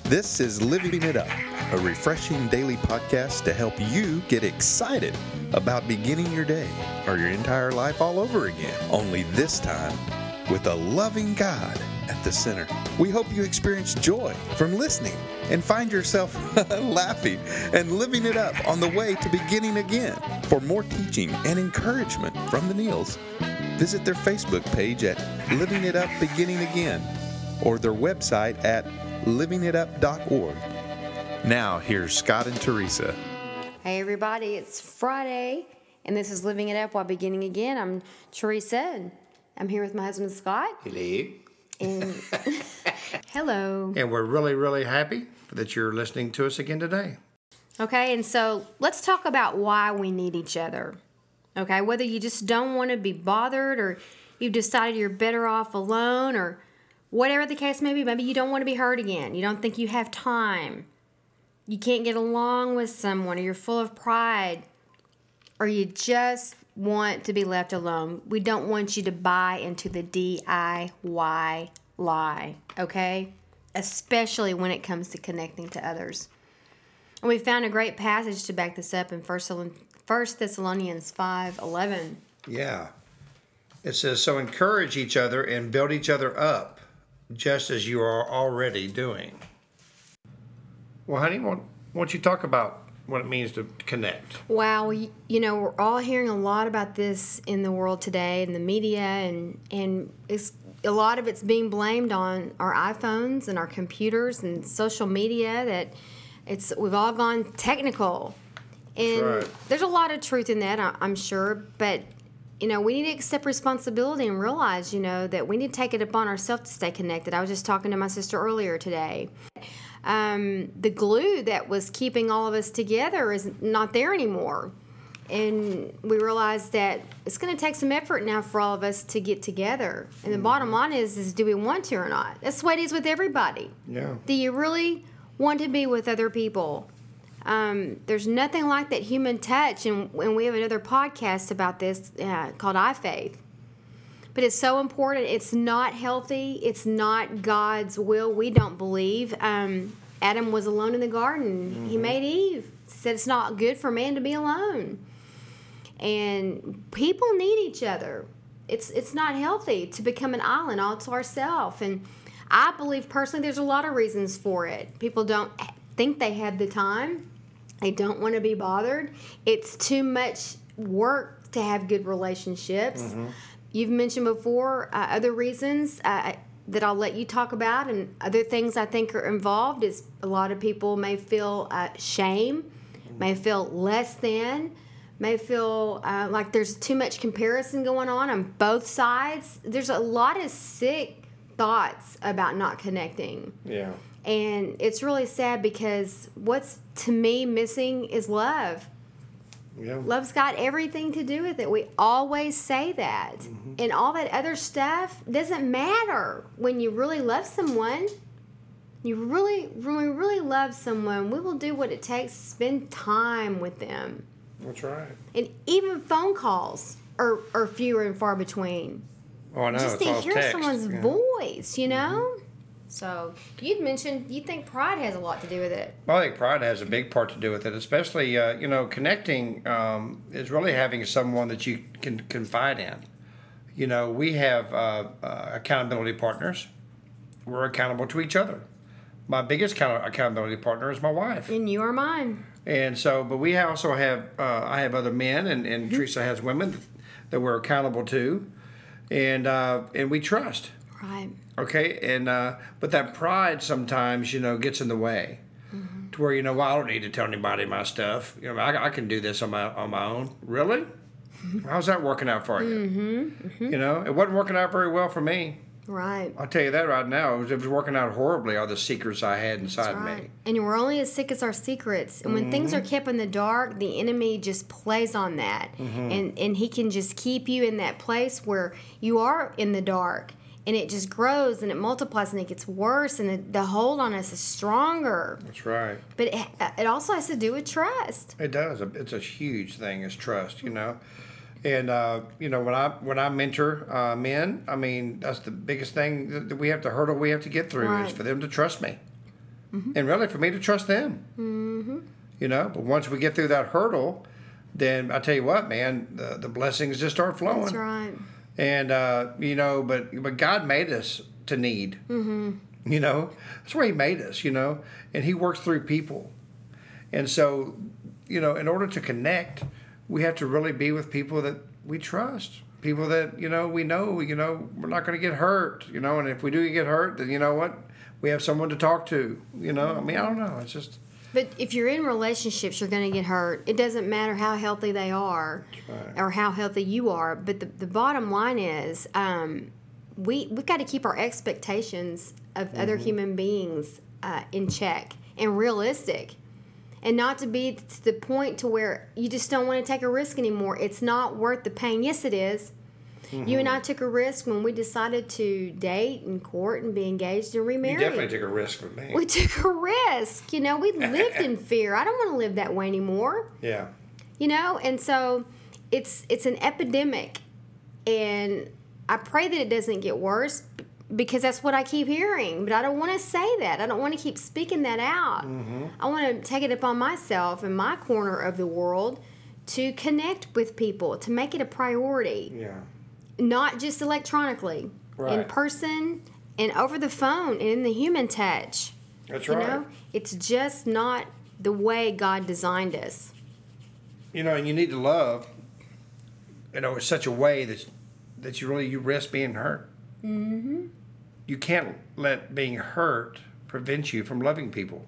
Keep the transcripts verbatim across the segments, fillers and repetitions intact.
This is Living It Up, a refreshing daily podcast to help you get excited about beginning your day or your entire life all over again. Only this time with a loving God at the center. We hope you experience joy from listening and find yourself laughing and living it up on the way to beginning again. For more teaching and encouragement from the Neils, visit their Facebook page at Living It Up Beginning Again or their website at living it up dot org. Now, here's Scott and Teresa. Hey everybody, it's Friday, and this is Living It Up While Beginning Again. I'm Teresa, and I'm here with my husband Scott. Hello. And hello. And we're really, really happy that you're listening to us again today. Okay, and so let's talk about why we need each other. Okay, whether you just don't want to be bothered, or you've decided you're better off alone, or whatever the case may be, maybe you don't want to be hurt again. You don't think you have time. You can't get along with someone, or you're full of pride, or you just want to be left alone. We don't want you to buy into the D I Y lie, okay? Especially when it comes to connecting to others. And we found a great passage to back this up in First Thessalonians five eleven. Yeah. It says, so encourage each other and build each other up, just as you are already doing. Well, honey, why don't you talk about what it means to connect? Wow, you, you know, we're all hearing a lot about this in the world today, in the media, and and it's, a lot of it's being blamed on our iPhones and our computers and social media. That it's we've all gone technical, and right. There's a lot of truth in that, I'm sure, but you know, we need to accept responsibility and realize, you know, that we need to take it upon ourselves to stay connected. I was just talking to my sister earlier today. Um, the glue that was keeping all of us together is not there anymore. And we realized that it's going to take some effort now for all of us to get together. And the mm-hmm. bottom line is, is do we want to or not? That's the way it is with everybody. Yeah. Do you really want to be with other people? Um, there's nothing like that human touch, and, and we have another podcast about this uh, called iFaith. But it's so important. It's not healthy. It's not God's will. We don't believe. Um, Adam was alone in the garden. Mm-hmm. He made Eve. Said it's not good for man to be alone. And people need each other. It's it's not healthy to become an island all to ourselves. And I believe personally there's a lot of reasons for it. People don't think they have the time. They don't want to be bothered. It's too much work to have good relationships. Mm-hmm. You've mentioned before uh, other reasons uh, that I'll let you talk about, and other things I think are involved is a lot of people may feel uh, shame, mm-hmm. may feel less than, may feel uh, like there's too much comparison going on on both sides. There's a lot of sick thoughts about not connecting. Yeah. And it's really sad because what's, to me, missing is love. Yeah. Love's got everything to do with it. We always say that. Mm-hmm. And all that other stuff doesn't matter. When you really love someone, you really, really, really love someone, we will do what it takes to spend time with them. That's right. And even phone calls are, are fewer and far between. Oh, I know. Just it's to all hear text. someone's Yeah. voice, you know? Mm-hmm. So you mentioned you think pride has a lot to do with it. Well, I think pride has a big part to do with it, especially, uh, you know, connecting um, is really having someone that you can confide in. You know, we have uh, uh, accountability partners. We're accountable to each other. My biggest account- accountability partner is my wife. And you are mine. And so, but we also have, uh, I have other men, and, and Mm-hmm. Teresa has women that we're accountable to, and uh, and we trust. Right. Okay, and uh, but that pride sometimes, you know, gets in the way, mm-hmm. to where, you know, well, I don't need to tell anybody my stuff. You know, I, I can do this on my on my own. Really? How's that working out for you? Mm-hmm. Mm-hmm. You know, it wasn't working out very well for me. Right. I'll tell you that right now. It was, it was working out horribly, all the secrets I had inside That's right. me. And we're only as sick as our secrets. And when mm-hmm. things are kept in the dark, the enemy just plays on that. Mm-hmm. And and he can just keep you in that place where you are in the dark. And it just grows and it multiplies and it gets worse. And the, the hold on us is stronger. That's right. But it, it also has to do with trust. It does. It's a huge thing, is trust, you know. And uh, you know, when I when I mentor uh, men, I mean, that's the biggest thing that we have to hurdle, we have to get through, right. is for them to trust me. Mm-hmm. and really for me to trust them. Mm-hmm. You know, but once we get through that hurdle, then I tell you what, man, the, the blessings just start flowing. That's right. And uh, you know, but but God made us to need. Mm-hmm. You know, that's where He made us. You know, and He works through people. And so, you know, in order to connect, we have to really be with people that we trust. People that, you know, we know, you know, we're not going to get hurt, you know, and if we do get hurt, then you know what? We have someone to talk to, you know. I mean, I don't know. It's just. But if you're in relationships, you're going to get hurt. It doesn't matter how healthy they are Right. or how healthy you are. But the, the bottom line is um, we, we've got to keep our expectations of mm-hmm. other human beings uh, in check and realistic. And not to be to the point to where you just don't want to take a risk anymore. It's not worth the pain. Yes, it is. Mm-hmm. You and I took a risk when we decided to date and court and be engaged and remarry. You definitely took a risk with me. We took a risk. You know, we lived in fear. I don't want to live that way anymore. Yeah. You know, and so it's it's an epidemic. And I pray that it doesn't get worse because that's what I keep hearing. But I don't want to say that. I don't want to keep speaking that out. Mm-hmm. I want to take it upon myself in my corner of the world to connect with people, to make it a priority. Yeah. Not just electronically, right. in person and over the phone and in the human touch. That's you right. know, it's just not the way God designed us. You know, and you need to love, you know, in such a way that that you really you risk being hurt. Mm-hmm. You can't let being hurt prevent you from loving people.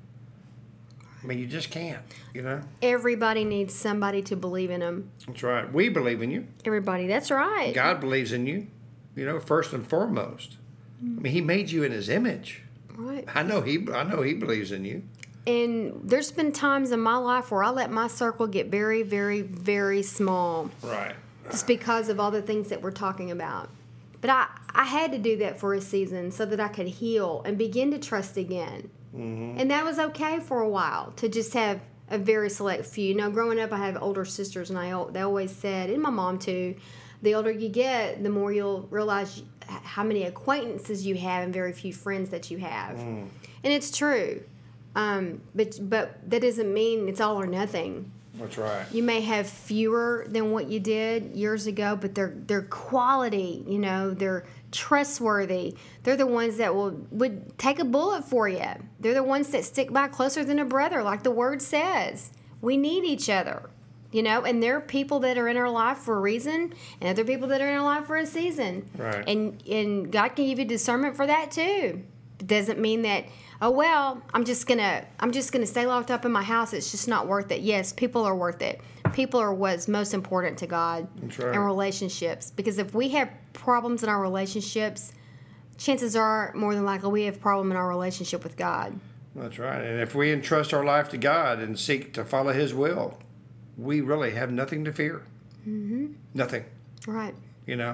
I mean, you just can't, you know? Everybody needs somebody to believe in them. That's right. We believe in you. Everybody, that's right. God believes in you, you know, first and foremost. Mm. I mean, He made you in His image. Right. I know He I know He believes in you. And there's been times in my life where I let my circle get very, very, very small. Right. Just because of all the things that we're talking about. But I, I had to do that for a season so that I could heal and begin to trust again. Mm-hmm. And that was okay for a while to just have a very select few. You know, growing up, I have older sisters, and I they always said, and my mom too, the older you get, the more you'll realize how many acquaintances you have and very few friends that you have. Mm. And it's true. Um, but but that doesn't mean it's all or nothing. That's right. You may have fewer than what you did years ago, but they're they're quality. You know, they're trustworthy. They're the ones that will would take a bullet for you. They're the ones that stick by closer than a brother, like the word says. We need each other. You know, and there are people that are in our life for a reason, and other people that are in our life for a season. Right. And and God can give you discernment for that too. It doesn't mean that, oh well, I'm just gonna I'm just gonna stay locked up in my house. It's just not worth it. Yes, people are worth it. People are what's most important to God. That's right. And relationships. Because if we have problems in our relationships, chances are more than likely we have a problem in our relationship with God. That's right. And if we entrust our life to God and seek to follow His will, we really have nothing to fear. Mm-hmm. Nothing. Right. You know.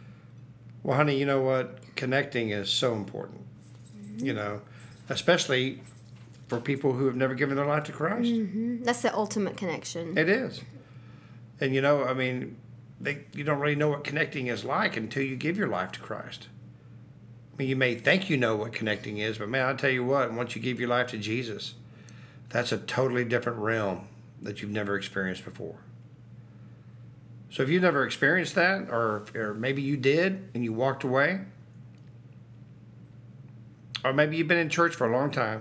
Well, honey, you know what? Connecting is so important. Mm-hmm. You know, especially for people who have never given their life to Christ. Mm-hmm. That's the ultimate connection. It is. And, you know, I mean, they, you don't really know what connecting is like until you give your life to Christ. I mean, you may think you know what connecting is, but, man, I'll tell you what, once you give your life to Jesus, that's a totally different realm that you've never experienced before. So if you've never experienced that, or, or maybe you did and you walked away, or maybe you've been in church for a long time,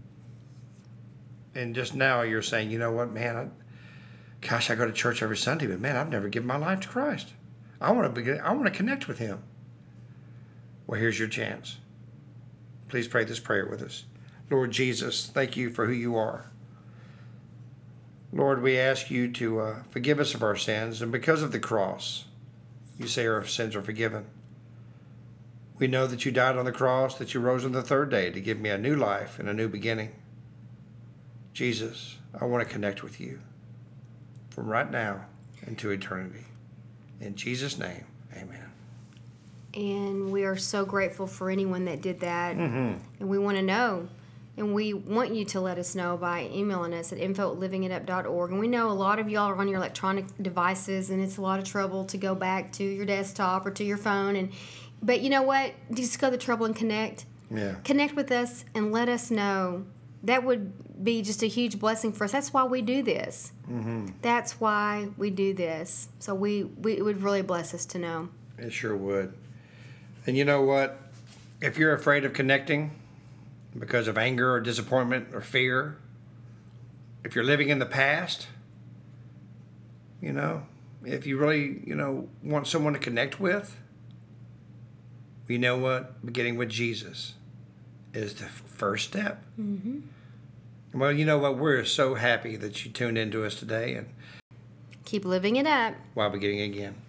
and just now you're saying, you know what, man, I, gosh, I go to church every Sunday, but man, I've never given my life to Christ. I want to begin, I want to connect with Him. Well, here's your chance. Please pray this prayer with us. Lord Jesus, thank you for who you are. Lord, we ask you to uh, forgive us of our sins, and because of the cross, you say our sins are forgiven. We know that you died on the cross, that you rose on the third day to give me a new life and a new beginning. Jesus, I want to connect with you from right now into eternity. In Jesus' name, amen. And we are so grateful for anyone that did that. Mm-hmm. And we want to know. And we want you to let us know by emailing us at info at living it up dot org. And we know a lot of y'all are on your electronic devices, and it's a lot of trouble to go back to your desktop or to your phone. And But you know what? Just go the trouble and connect. Yeah. Connect with us and let us know. That would be just a huge blessing for us. That's why we do this. Mm-hmm. That's why we do this. So we, we it would really bless us to know. It sure would. And you know what? If you're afraid of connecting because of anger or disappointment or fear, if you're living in the past, you know, if you really, you know, want someone to connect with, you know what? Beginning with Jesus is the first step. Mm-hmm. Well, you know what? We're so happy that you tuned into us today, and keep living it up while beginning again.